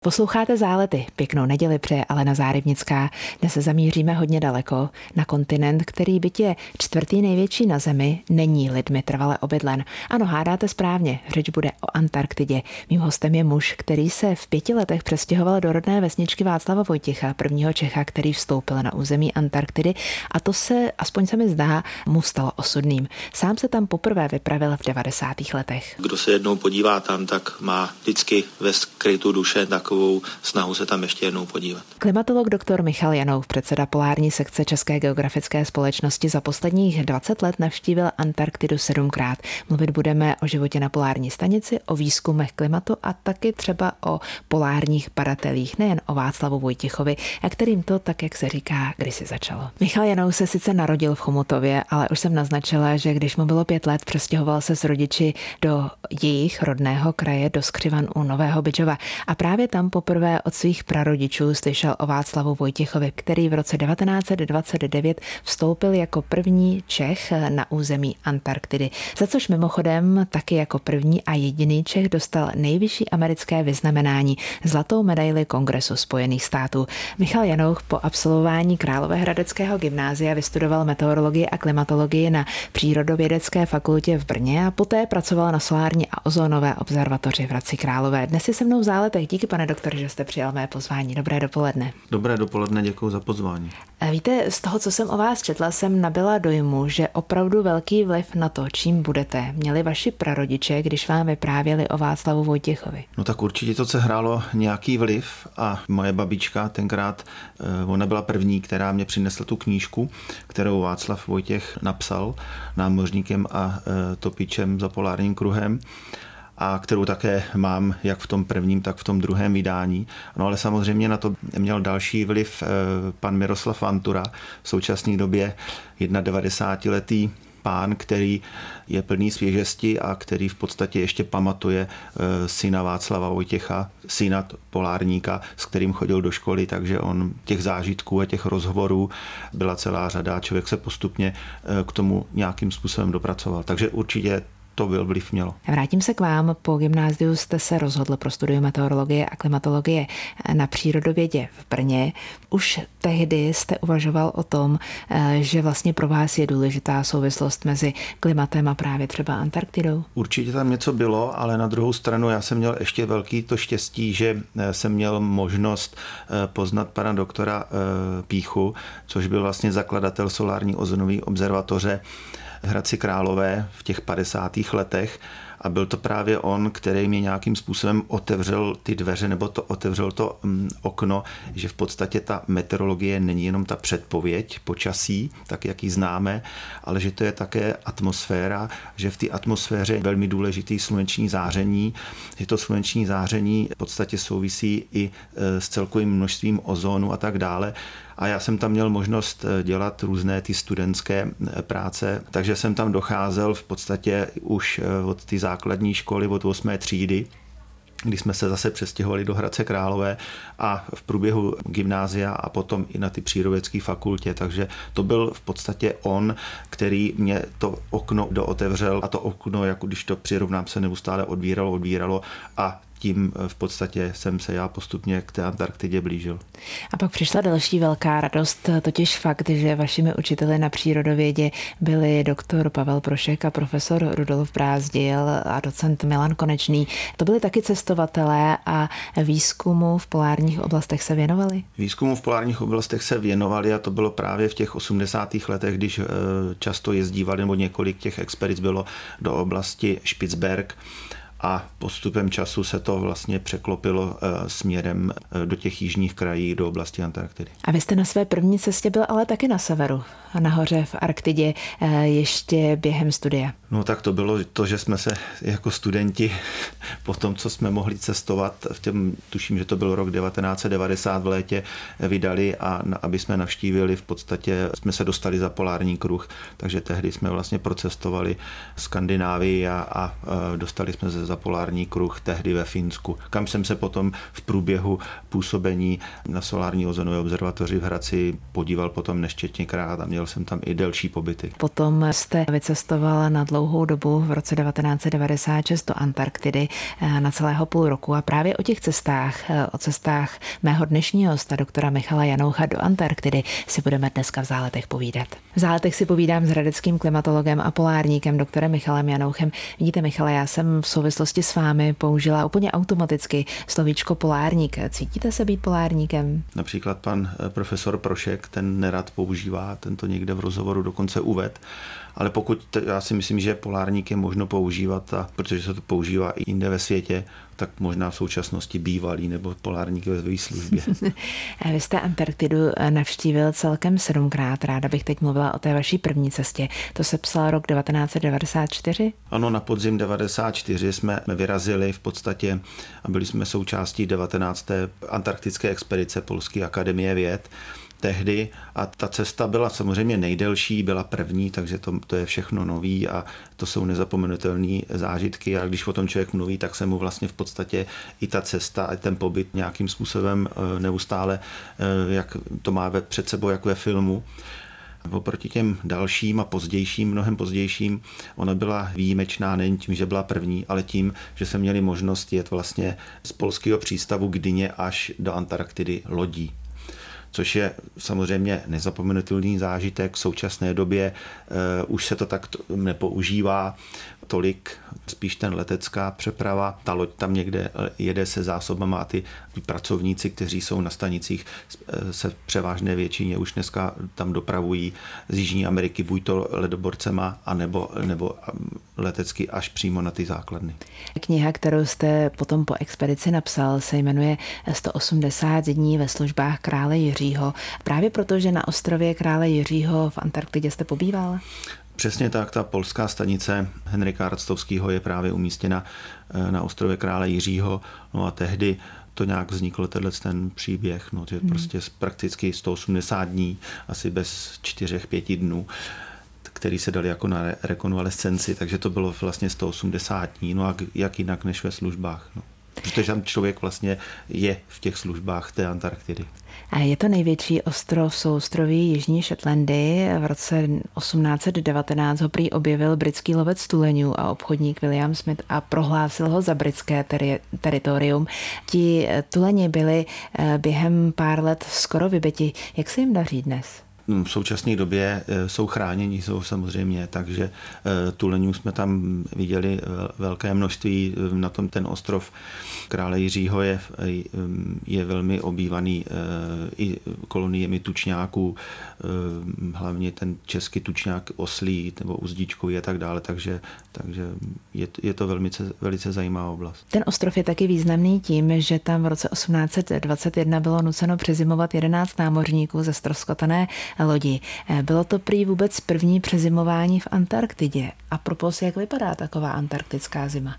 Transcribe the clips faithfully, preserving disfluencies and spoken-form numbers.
Posloucháte Zálety. Pěknou neděli přeje Alena Zárybnická. Dnes se zamíříme hodně daleko, na kontinent, který byť je čtvrtý největší na Zemi, není lidmi trvale obydlen. Ano, hádáte správně, řeč bude o Antarktidě. Mým hostem je muž, který se v pěti letech přestěhoval do rodné vesničky Václava Vojtěcha, prvního Čecha, který vstoupil na území Antarktidy, a to se, aspoň se mi zdá, mu stalo osudným. Sám se tam poprvé vypravil v devadesátých letech. Kdo se jednou podívá tam, tak má vždycky ve skrytu duše takovou snahu se tam ještě jednou podívat. Klimatolog doktor Michal Janouf, předseda polární sekce České geografické společnosti, za posledních dvacet let navštívil Antarktidu sedmkrát. Mluvit budeme o životě na polární stanici, o výzkumech klimatu a taky třeba o polárních badatelích, nejen o Václavu Vojtěchovi, a kterým to, tak jak se říká, kdysi začalo. Michal Janouf se sice narodil v Chomutově, ale už jsem naznačila, že když mu bylo pět let, přestěhoval se s rodiči do jejich rodného kraje, do Skřivan u Nového Bydžova, a právě tam poprvé od svých prarodičů slyšel o Václavu Vojtěchovi, který v roce devatenáct set dvacet devět vstoupil jako první Čech na území Antarktidy, za což mimochodem taky jako první a jediný Čech dostal nejvyšší americké vyznamenání, zlatou medaili Kongresu Spojených států. Michal Janouf po absolvování Královéhradeckého gymnázia vystudoval meteorologii a klimatologii na Přírodovědecké fakultě v Brně a poté pracoval na solární a ozónové observatoři v Hradci Králové. Dnes je se mnou v Záletech. Díky, pane doktore, že jste přijal mé pozvání. Dobré dopoledne. Dobré dopoledne, děkuji za pozvání. Víte, z toho, co jsem o vás četla, jsem nabyla dojmu, že opravdu velký vliv na to, čím budete, měli vaši prarodiče, když vám vyprávěli o Václavu Vojtěchovi. No tak určitě to se hrálo nějaký vliv a moje babička tenkrát, ona byla první, která mě přinesla tu knížku, kterou Václav Vojtěch napsal, námořníkem a topičem za polárním kruhem, a kterou také mám jak v tom prvním, tak v tom druhém vydání. No ale samozřejmě na to měl další vliv pan Miroslav Vantura, v současné době devadesátletý pán, který je plný svěžesti a který v podstatě ještě pamatuje syna Václava Vojtěcha, syna polárníka, s kterým chodil do školy, takže on těch zážitků a těch rozhovorů byla celá řada, člověk se postupně k tomu nějakým způsobem dopracoval. Takže určitě to byl vliv mělo. Vrátím se k vám. Po gymnáziu jste se rozhodl pro studium meteorologie a klimatologie na přírodovědě v Brně. Už tehdy jste uvažoval o tom, že vlastně pro vás je důležitá souvislost mezi klimatem a právě třeba Antarktidou? Určitě tam něco bylo, ale na druhou stranu já jsem měl ještě velký to štěstí, že jsem měl možnost poznat pana doktora Píchu, což byl vlastně zakladatel solární ozonové observatoře v Hradci Králové v těch padesátých letech, a byl to právě on, který mě nějakým způsobem otevřel ty dveře, nebo to otevřel to um, okno, že v podstatě ta meteorologie není jenom ta předpověď počasí, tak jak ji známe, ale že to je také atmosféra, že v té atmosféře je velmi důležitý sluneční záření, že to sluneční záření v podstatě souvisí i s celkovým množstvím ozónu a tak dále. A já jsem tam měl možnost dělat různé ty studentské práce, takže jsem tam docházel v podstatě už od té základní školy, od osmé třídy, kdy jsme se zase přestěhovali do Hradce Králové, a v průběhu gymnázia a potom i na ty přírodovědecké fakultě. Takže to byl v podstatě on, který mě to okno dootevřel, a to okno, jako když to přirovnám, se neustále odvíralo, odvíralo a tím v podstatě jsem se já postupně k té Antarktidě blížil. A pak přišla další velká radost, totiž fakt, že vašimi učiteli na přírodovědě byli doktor Pavel Prošek a profesor Rudolf Brázdil a docent Milan Konečný. To byli taky cestovatelé a výzkumu v polárních oblastech se věnovali? Výzkumu v polárních oblastech se věnovali, a to bylo právě v těch osmdesátých letech, když často jezdívali, nebo několik těch expedic bylo do oblasti Špicberg. A postupem času se to vlastně překlopilo směrem do těch jižních krají, do oblasti Antarktidy. A vy jste na své první cestě byl ale taky na severu, nahoře v Arktidě, ještě během studia. No tak to bylo to, že jsme se jako studenti po tom, co jsme mohli cestovat, v těm, tuším, že to byl rok devatenáct set devadesát v létě, vydali, a aby jsme navštívili, v podstatě jsme se dostali za polární kruh, takže tehdy jsme vlastně procestovali Skandinávii a, a dostali jsme se za polární kruh tehdy ve Finsku, kam jsem se potom v průběhu působení na solární ozonové observatoři v Hradci podíval potom nesčetněkrát a měl jsem tam i delší pobyty. Potom jste vycestoval na dlouhou dobu v roce devatenáct set devadesát šest do Antarktidy na celého půl roku a právě o těch cestách, o cestách mého dnešního hosta, doktora Michala Janoucha do Antarktidy, si budeme dneska v Záletech povídat. V Záletech si povídám s hradeckým klimatologem a polárníkem doktorem Michalem Janouchem. Vidíte, Michale, já jsem v souvislosti s vámi použila úplně automaticky slovíčko polárník. Cítíte se být polárníkem? Například pan profesor Prošek, ten nerad používá, ten to někde v rozhovoru dokonce uved. Ale pokud, t- já si myslím, že polárník je možno používat, a protože se to používá i jinde ve světě, tak možná v současnosti bývalý nebo polárník ve své službě. Vy jste Antarktidu navštívil celkem sedmkrát. Ráda bych teď mluvila o té vaší první cestě. To se psal rok devatenáct set devadesát čtyři? Ano, na podzim devadesát čtyři jsme vyrazili v podstatě a byli jsme součástí devatenácté antarktické expedice Polské akademie věd tehdy a ta cesta byla samozřejmě nejdelší, byla první, takže to, to je všechno nový a to jsou nezapomenutelné zážitky a když o tom člověk mluví, tak se mu vlastně v podstatě i ta cesta a ten pobyt nějakým způsobem neustále, jak to má před sebou, jak ve filmu. Oproti těm dalším a pozdějším, mnohem pozdějším, ona byla výjimečná nejen tím, že byla první, ale tím, že jsme měli možnost jet vlastně z polského přístavu Gdyně až do Antarktidy lodí. Což je samozřejmě nezapomenutelný zážitek. V současné době uh, už se to tak nepoužívá tolik, spíš ten letecká přeprava. Ta loď tam někde jede se zásobama a ty pracovníci, kteří jsou na stanicích, se v převážné většině už dneska tam dopravují z Jižní Ameriky buď to ledoborcema, anebo, nebo letecky až přímo na ty základny. Kniha, kterou jste potom po expedici napsal, se jmenuje sto osmdesát dní ve službách krále Jiřího. Právě proto, že na ostrově krále Jiřího v Antarktidě jste pobýval? Přesně tak, ta polská stanice Henryka Ractovského je právě umístěna na ostrově krále Jiřího. No a tehdy to nějak vznikl tenhle ten příběh, no, že hmm. prostě prakticky sto osmdesát dní, asi bez čtyřech, pěti dnů, který se dali jako na rekonvalescenci, takže to bylo vlastně sto osmdesát dní, no a jak jinak než ve službách, no. Protože tam člověk vlastně je v těch službách té Antarktidy. A je to největší ostrov souostroví Jižní Shetlandy. V roce osmnáct set devatenáct ho prý objevil britský lovec tuleňů a obchodník William Smith a prohlásil ho za britské teri- teritorium. Ti tuleni byli během pár let skoro vybiti. Jak se jim daří dnes? V současné době jsou chráněni, jsou samozřejmě, takže tuleňů jsme tam viděli velké množství. Na tom ten ostrov krále Jiřího je, je velmi obývaný i koloniemi tučňáků, hlavně ten český tučňák oslí nebo uzdičkový a tak dále, takže, takže je, je to velmi, velice zajímavá oblast. Ten ostrov je taky významný tím, že tam v roce osmnáct set dvacet jedna bylo nuceno přezimovat jedenáct námořníků ze ztroskotané lodi. Bylo to prý vůbec první přezimování v Antarktidě. A propos, jak vypadá taková antarktická zima?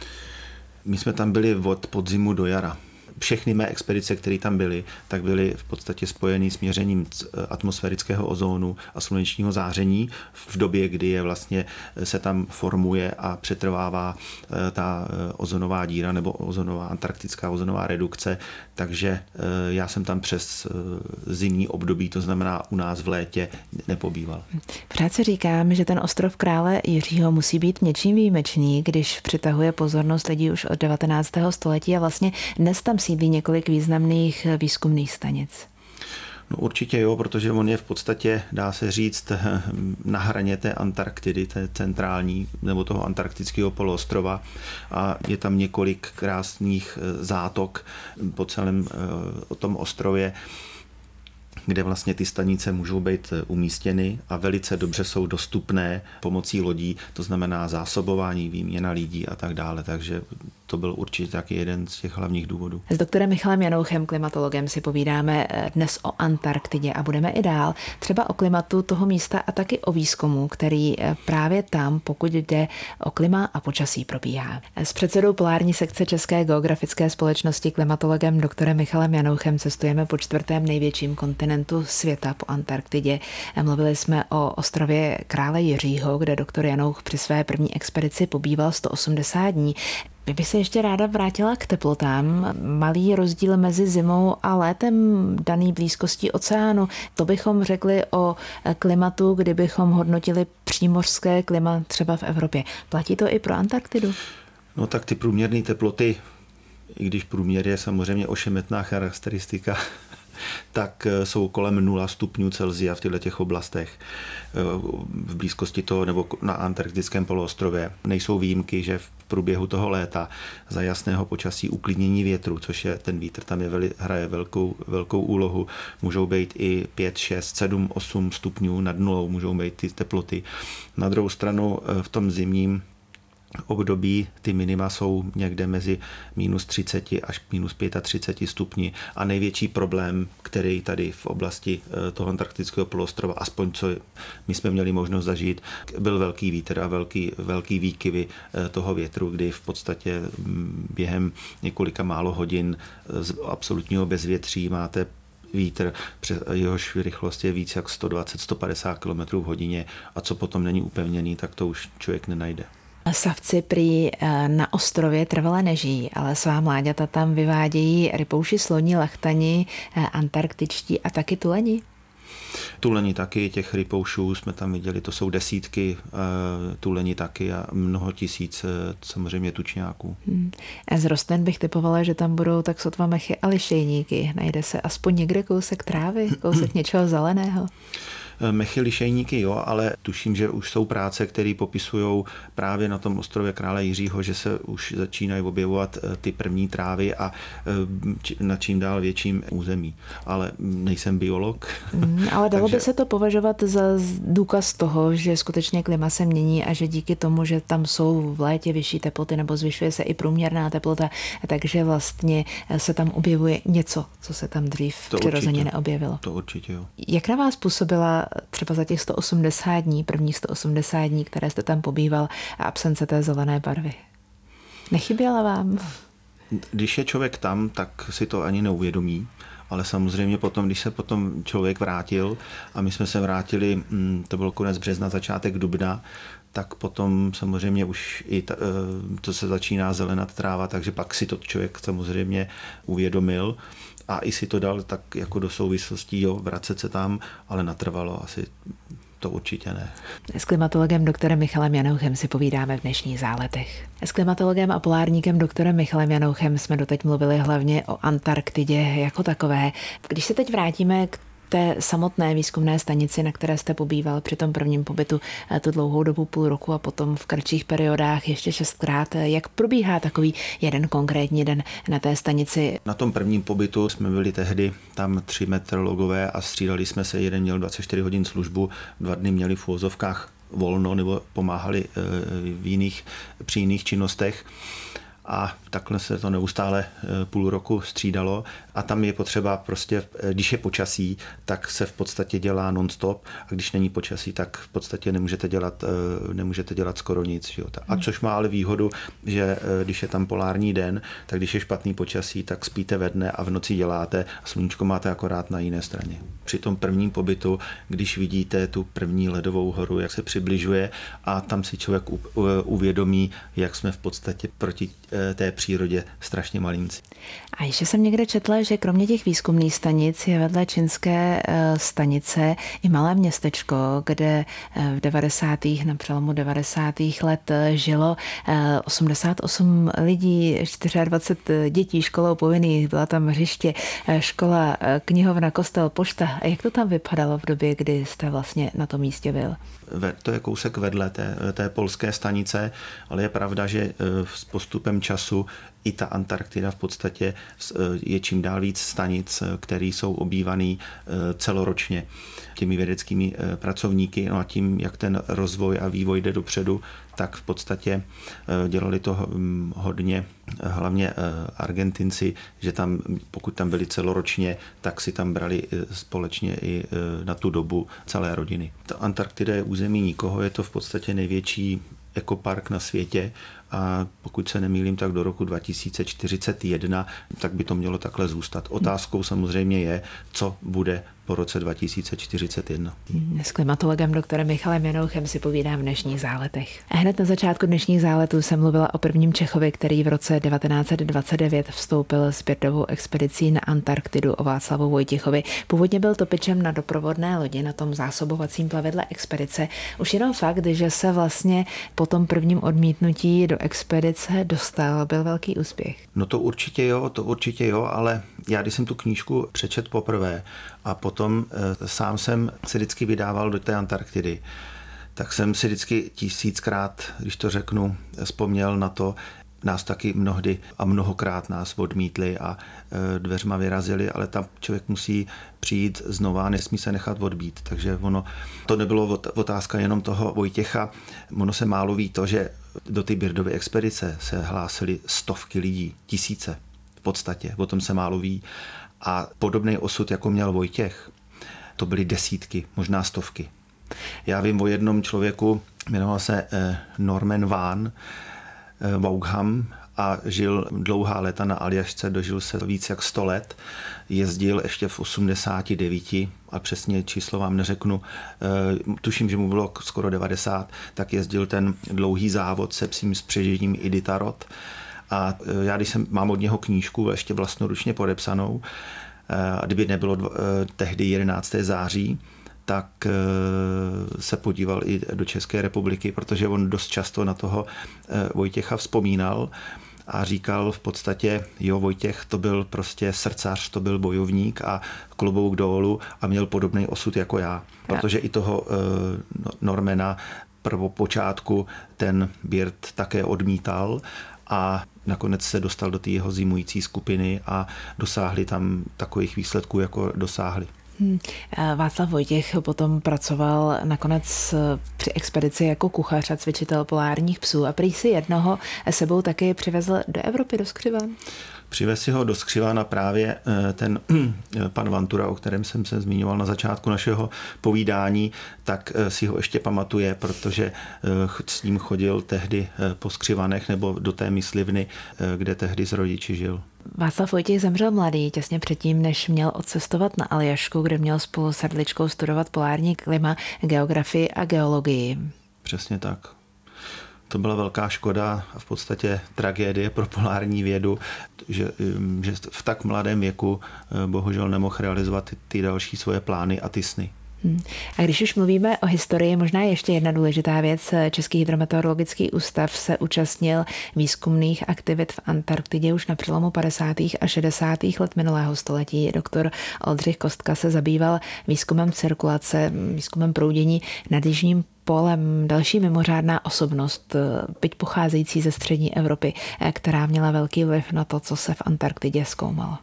My jsme tam byli od podzimu do jara. Všechny mé expedice, které tam byly, tak byly v podstatě spojeny s měřením atmosférického ozónu a slunečního záření v době, kdy je vlastně se tam formuje a přetrvává ta ozonová díra nebo ozonová, antarktická ozonová redukce. Takže já jsem tam přes zimní období, to znamená u nás v létě, nepobýval. Pořád si říkám, že ten ostrov krále Jiřího musí být něčím výjimečný, když přitahuje pozornost lidí už od devatenáctého století a vlastně dnes tam sídlí několik významných výzkumných stanic. No určitě jo, protože on je v podstatě, dá se říct, na hraně té Antarktidy, té centrální, nebo toho antarktického poloostrova a je tam několik krásných zátok po celém tom ostrově, kde vlastně ty stanice můžou být umístěny a velice dobře jsou dostupné pomocí lodí, to znamená zásobování, výměna lidí a tak dále, takže to byl určitě taky jeden z těch hlavních důvodů. S doktorem Michalem Janouchem, klimatologem, si povídáme dnes o Antarktidě a budeme i dál, třeba o klimatu toho místa a taky o výzkumu, který právě tam, pokud jde o klima a počasí, probíhá. S předsedou polární sekce České geografické společnosti, klimatologem doktorem Michalem Janouchem, cestujeme po čtvrtém největším kontinentu kontinentu světa po Antarktidě. Mluvili jsme o ostrově Krále Jiřího, kde doktor Janouch při své první expedici pobýval sto osmdesát dní. Já bych se ještě ráda vrátila k teplotám. Malý rozdíl mezi zimou a létem daný blízkostí oceánu. To bychom řekli o klimatu, kdybychom hodnotili přímořské klima třeba v Evropě. Platí to i pro Antarktidu? No tak ty průměrné teploty, i když průměr je samozřejmě ošemetná charakteristika, tak jsou kolem nula stupňů Celsia v těchto těch oblastech v blízkosti toho nebo na antarktickém poloostrově. Nejsou výjimky, že v průběhu toho léta za jasného počasí uklidnění větru, což je ten vítr, tam je veli, hraje velkou, velkou úlohu, můžou být i pět, šest, sedm, osm stupňů nad nulou, můžou být ty teploty. Na druhou stranu v tom zimním období ty minima jsou někde mezi minus třicet až minus třicet pět stupni a největší problém, který tady v oblasti toho antarktického poloostrova, aspoň co my jsme měli možnost zažít, byl velký vítr a velký, velký výkyvy toho větru, kdy v podstatě během několika málo hodin z absolutního bezvětří máte vítr, jehož rychlost je víc jak sto dvacet až sto padesát kilometrů v hodině a co potom není upevněný, tak to už člověk nenajde. Savci prý na ostrově trvale nežijí, ale svá mláďata tam vyvádějí rypouši, sloni, lachtani, antarktičtí a taky tuleni. Tuleni taky, těch rypoušů jsme tam viděli, to jsou desítky, tuleni taky a mnoho tisíc samozřejmě tučňáků. Hmm. Z rostlin bych typovala, že tam budou tak sotva mechy a lišejníky. Najde se aspoň někde kousek trávy, kousek něčeho zeleného? Mechy, lišejníky, jo, ale tuším, že už jsou práce, které popisují právě na tom ostrově Krále Jiřího, že se už začínají objevovat ty první trávy a na čím dál větším území. Ale nejsem biolog. Mm, ale dalo takže... by se to považovat za důkaz toho, že skutečně klima se mění a že díky tomu, že tam jsou v létě vyšší teploty nebo zvyšuje se i průměrná teplota, takže vlastně se tam objevuje něco, co se tam dřív to přirozeně určitě. neobjevilo. To určitě, jo. Jak na vás působila třeba za těch sto osmdesát dní, první sto osmdesát dní, které jste tam pobýval, a absence té zelené barvy? Nechyběla vám? Když je člověk tam, tak si to ani neuvědomí, ale samozřejmě potom, když se potom člověk vrátil a my jsme se vrátili, to byl konec března, začátek dubna, tak potom samozřejmě už i ta, to se začíná zelenat tráva, takže pak si to člověk samozřejmě uvědomil a i si to dal tak jako do souvislostí, jo, vracet se tam, ale natrvalo asi to určitě ne. S klimatologem doktorem Michalem Janouchem si povídáme v dnešních záletech. S klimatologem a polárníkem doktorem Michalem Janouchem jsme doteď mluvili hlavně o Antarktidě jako takové. Když se teď vrátíme k té samotné výzkumné stanici, na které jste pobýval při tom prvním pobytu tu dlouhou dobu půl roku a potom v kratších periodách ještě šestkrát. Jak probíhá takový jeden konkrétní den na té stanici? Na tom prvním pobytu jsme byli tehdy tam tři meteorologové a střídali jsme se, jeden měl dvacet čtyři hodin službu, dva dny měli v uvozovkách volno nebo pomáhali v jiných, při jiných činnostech. A takhle se to neustále půl roku střídalo a tam je potřeba prostě, když je počasí, tak se v podstatě dělá non-stop a když není počasí, tak v podstatě nemůžete dělat, nemůžete dělat skoro nic. Jo. A což má ale výhodu, že když je tam polární den, tak když je špatný počasí, tak spíte ve dne a v noci děláte a sluníčko máte akorát na jiné straně. Při tom prvním pobytu, když vidíte tu první ledovou horu, jak se přibližuje a tam si člověk uvědomí, jak jsme v podstatě proti té přírodě strašně malinci. A ještě jsem někde četla, že kromě těch výzkumných stanic je vedle čínské stanice i malé městečko, kde v devadesátých na přelomu devadesátých let žilo osmdesát osm lidí, dvacet čtyři dětí školou povinných, byla tam hřiště, škola, knihovna, kostel, pošta. A jak to tam vypadalo v době, kdy jste vlastně na tom místě byl? To je kousek vedle té, té polské stanice, ale je pravda, že s postupem času i ta Antarktida v podstatě je čím dál víc stanic, které jsou obývané celoročně těmi vědeckými pracovníky. No a tím, jak ten rozvoj a vývoj jde dopředu, tak v podstatě dělali to hodně, hlavně Argentinci, že tam, pokud tam byli celoročně, tak si tam brali společně i na tu dobu celé rodiny. Ta Antarktida je území nikoho, je to v podstatě největší ekopark na světě a pokud se nemýlím, tak do roku dva tisíce čtyřicet jedna, tak by to mělo takhle zůstat. Otázkou samozřejmě je, co bude po roce dva tisíce čtyřicet jedna. S klimatologem doktorem Michalem Janouchem si povídám v dnešních záletech. A hned na začátku dnešních záletů jsem mluvila o prvním Čechovi, který v roce devatenáct set dvacet devět vstoupil s birdovou expedicí na Antarktidu, o Václavu Vojtěchovi. Původně byl topičem na doprovodné lodi na tom zásobovacím plavidle expedice. Už jenom fakt, že se vlastně po tom prvním odmítnutí do expedice dostal, byl velký úspěch. No to určitě jo, to určitě jo, ale já když jsem tu knížku přečet poprvé a potom e, sám jsem se vždycky vydával do té Antarktidy, tak jsem si vždycky tisíckrát, když to řeknu, vzpomněl na to, nás taky mnohdy a mnohokrát nás odmítli a e, dveřma vyrazili, ale tam člověk musí přijít znova, nesmí se nechat odbít. Takže ono, to nebylo otázka jenom toho Vojtěcha, ono se málo ví to, že do té birdové expedice se hlásily stovky lidí, tisíce v podstatě, o tom se málo ví. A podobný osud, jako měl Vojtěch, to byly desítky, možná stovky. Já vím o jednom člověku, jmenoval se eh, Norman Van eh, Vaugham a žil dlouhá léta na Aljašce, dožil se víc jak sto let, jezdil ještě v osmdesáti devíti, a přesně číslo vám neřeknu, e, tuším, že mu bylo skoro devadesát, tak jezdil ten dlouhý závod se psím spřežením Iditarod. A e, já, když jsem, mám od něho knížku ještě vlastnoručně podepsanou, e, a kdyby nebylo dvo, e, tehdy jedenáctého září, tak e, se podíval i do České republiky, protože on dost často na toho e, Vojtěcha vzpomínal a říkal v podstatě, jo, Vojtěch to byl prostě srdcař, to byl bojovník a klobouk dolů a měl podobný osud jako já. Protože i toho e, Normana prvopočátku ten Byrd také odmítal a nakonec se dostal do té jeho zimující skupiny a dosáhli tam takových výsledků, jako dosáhli. Hmm. Václav Vojtěch potom pracoval nakonec při expedici jako kuchař a cvičitel polárních psů a prý si jednoho sebou taky přivezl do Evropy, do Skřivan. Přivez si ho do Skřivana právě ten pan Vantura, o kterém jsem se zmiňoval na začátku našeho povídání, tak si ho ještě pamatuje, protože s ním chodil tehdy po Skřivanech nebo do té myslivny, kde tehdy s rodiči žil. Václav Vojtěch zemřel mladý, těsně předtím, než měl odcestovat na Aljašku, kde měl spolu s Hrdličkou studovat polární klima, geografii a geologii. Přesně tak. To byla velká škoda a v podstatě tragédie pro polární vědu, že, že v tak mladém věku bohužel nemohl realizovat ty, ty další svoje plány a ty sny. Hmm. A když už mluvíme o historii, možná ještě jedna důležitá věc. Český hydrometeorologický ústav se účastnil výzkumných aktivit v Antarktidě už na přelomu padesátých a šedesátých let minulého století. Doktor Oldřich Kostka se zabýval výzkumem cirkulace, výzkumem proudění nad jižním polem. Další mimořádná osobnost, byť pocházející ze střední Evropy, která měla velký vliv na to, co se v Antarktidě zkoumalo.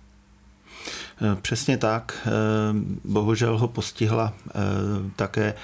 Přesně tak. Bohužel ho postihla také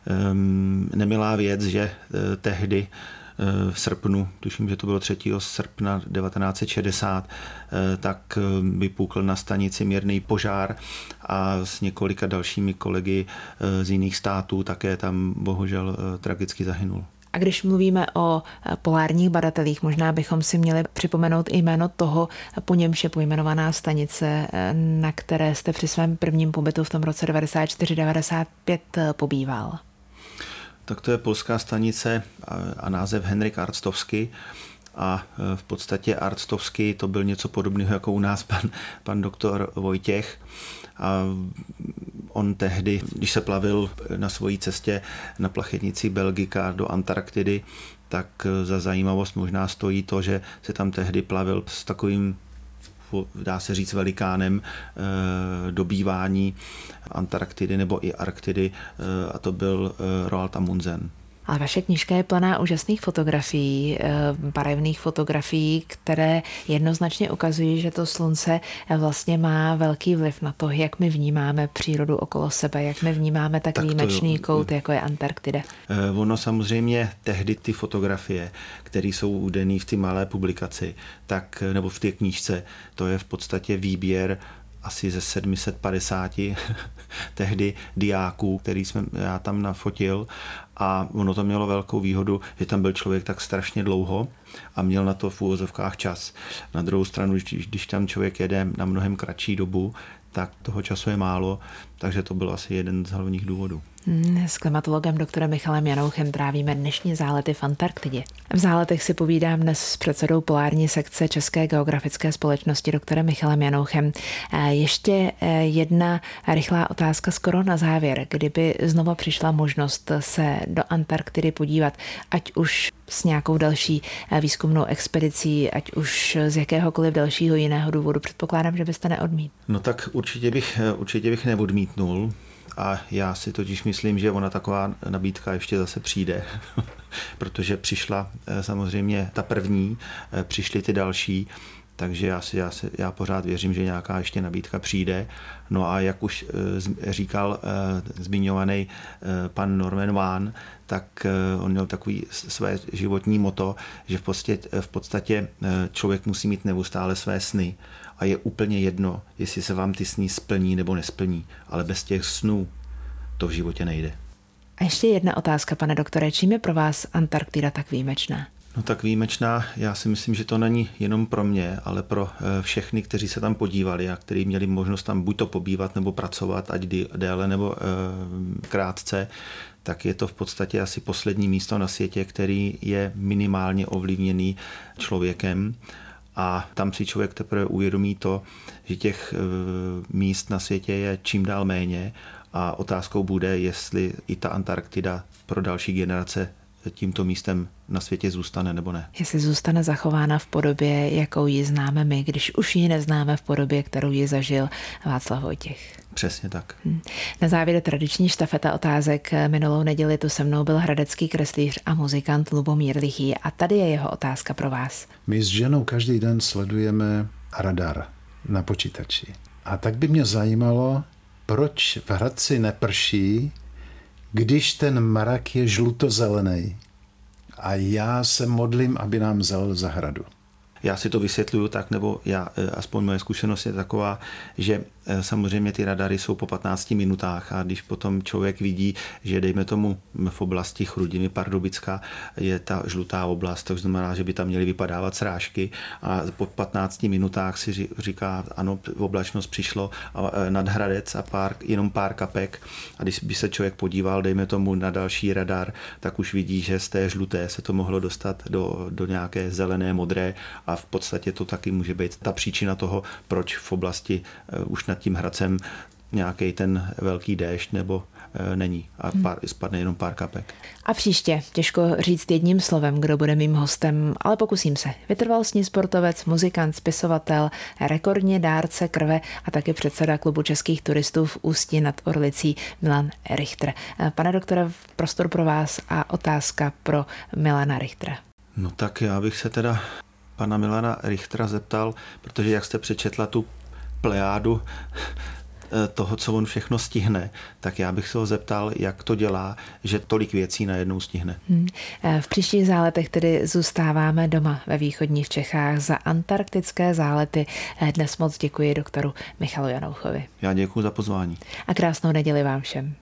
nemilá věc, že tehdy v srpnu, tuším, že to bylo třetího srpna devatenáct set šedesát, tak vypukl na stanici mírný požár a s několika dalšími kolegy z jiných států také tam bohužel tragicky zahynul. A když mluvíme o polárních badatelích, možná bychom si měli připomenout i jméno toho, po němž je pojmenovaná stanice, na které jste při svém prvním pobytu v tom roce devadesát čtyři devadesát pět pobýval. Tak to je polská stanice a název Henryk Arctowski. A v podstatě Arctowski to byl něco podobného jako u nás pan, pan doktor Vojtěch. A on tehdy, když se plavil na svojí cestě na plachetnici Belgika do Antarktidy, tak za zajímavost možná stojí to, že se tam tehdy plavil s takovým, dá se říct, velikánem dobývání Antarktidy nebo i Arktidy, a to byl Roald Amundsen. Ale vaše knížka je plná úžasných fotografií, barevných fotografií, které jednoznačně ukazují, že to slunce vlastně má velký vliv na to, jak my vnímáme přírodu okolo sebe, jak my vnímáme tak, tak výjimečný kout, jako je Antarktida. Ono samozřejmě tehdy ty fotografie, které jsou uvedené v té malé publikaci, tak, nebo v té knížce, to je v podstatě výběr asi ze sedm set padesát tehdy diáků, který jsem já tam nafotil, a ono to mělo velkou výhodu, že tam byl člověk tak strašně dlouho a měl na to v úvozovkách čas. Na druhou stranu, když, když tam člověk jede na mnohem kratší dobu, tak toho času je málo, takže to byl asi jeden z hlavních důvodů. S klimatologem doktorem Michalem Janouchem trávíme dnešní zálety v Antarktidě. V záletech si povídám dnes s předsedou polární sekce České geografické společnosti doktorem Michalem Janouchem. Ještě jedna rychlá otázka skoro na závěr. Kdyby znova přišla možnost se do Antarktidy podívat, ať už s nějakou další výzkumnou expedicí, ať už z jakéhokoliv dalšího jiného důvodu, předpokládám, že byste neodmítl. No tak určitě bych, určitě bych neodmítnul. A já si totiž myslím, že ona taková nabídka ještě zase přijde, protože přišla samozřejmě ta první, přišly ty další, takže já, si, já, si, já pořád věřím, že nějaká ještě nabídka přijde. No a jak už říkal zmiňovaný pan Norman Wahn, tak on měl takový své životní motto, že v podstatě, v podstatě člověk musí mít neustále své sny. A je úplně jedno, jestli se vám ty sny splní nebo nesplní, ale bez těch snů to v životě nejde. A ještě jedna otázka, pane doktore, čím je pro vás Antarktida tak výjimečná? No tak výjimečná, já si myslím, že to není jenom pro mě, ale pro všechny, kteří se tam podívali a kteří měli možnost tam buď to pobývat nebo pracovat, ať déle nebo e, krátce, tak je to v podstatě asi poslední místo na světě, který je minimálně ovlivněný člověkem. A tam si člověk teprve uvědomí to, že těch míst na světě je čím dál méně a otázkou bude, jestli i ta Antarktida pro další generace tímto místem na světě zůstane nebo ne. Jestli zůstane zachována v podobě, jakou ji známe my, když už ji neznáme v podobě, kterou ji zažil Václav Vojtěch. Přesně tak. Na závěr tradiční štafeta otázek. Minulou neděli tu se mnou byl hradecký kreslíř a muzikant Lubomír Lichý a tady je jeho otázka pro vás. My s ženou každý den sledujeme radar na počítači. A tak by mě zajímalo, proč v Hradci neprší, když ten mrak je žlutozelený. A já se modlím, aby nám zalil zahradu. Já si to vysvětluju tak, nebo já, aspoň moje zkušenost je taková, že samozřejmě ty radary jsou po patnácti minutách a když potom člověk vidí, že dejme tomu v oblasti Chrudimi Pardubická je ta žlutá oblast, to znamená, že by tam měly vypadávat srážky a po patnácti minutách si říká, ano, oblačnost přišlo nad Hradec a pár, jenom pár kapek a když by se člověk podíval, dejme tomu na další radar, tak už vidí, že z té žluté se to mohlo dostat do, do nějaké zelené, modré a v podstatě to taky může být ta příčina toho, proč v oblasti uh, už nad tím Hradcem nějaký ten velký déšť nebo uh, není a pár, hmm. spadne jenom pár kapek. A příště, těžko říct jedním slovem, kdo bude mým hostem, ale pokusím se. Vytrvalostní sportovec, muzikant, spisovatel, rekordně dárce krve a taky předseda klubu českých turistů v Ústí nad Orlicí Milan Richter. Pane doktore, prostor pro vás a otázka pro Milana Richtera. No tak já bych se teda pana Milana Richtera zeptal, protože jak jste přečetla tu plejádu toho, co on všechno stihne, tak já bych se ho zeptal, jak to dělá, že tolik věcí najednou stihne. Hmm. V příštích záletech tedy zůstáváme doma ve východních Čechách za antarktické zálety. Dnes moc děkuji doktoru Michalu Janouchovi. Já děkuji za pozvání. A krásnou neděli vám všem.